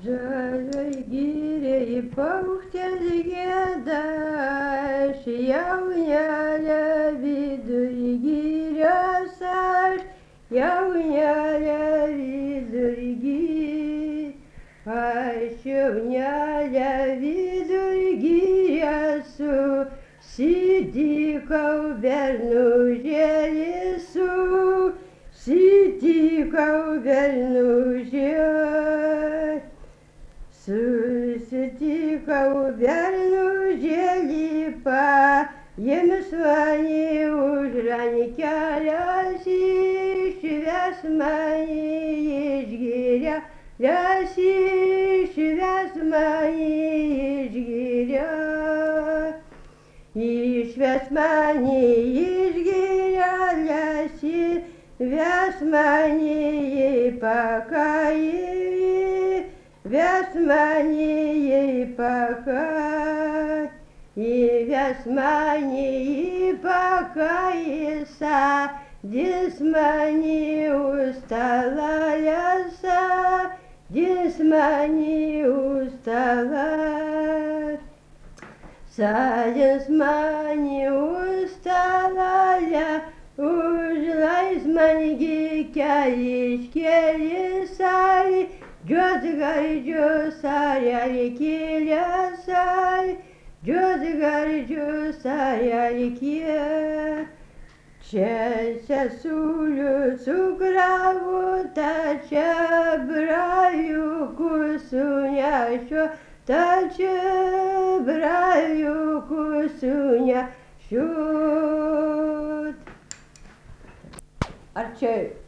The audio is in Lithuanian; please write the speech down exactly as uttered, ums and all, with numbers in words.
Žalioj girioj paukštis gieda, aš jaunelė vidury girios, aš jaunelė vidury girios, aš jaunelė vidury girios, susitikau bernužėlį, susitikau bernužėlį. Susitikau bernužėlį, paėmęs mane už rankelės, išves mane iš girielės, išves mane iš girielės, išves mane iš girielės, ves mane į pakairį. Ves mane į pakairį, ves mane į pakairį, sodins mane už stalelio, sodins mane už stalelio, sodins mane už stalelio, užleis man keliškėlį salį. Jos gardžios arelkėlės, jos gardžios arelkėlės. Čia sesulių cukravuta, čia braliukų sunešiu, čia braliukų sunešiu. Ar čia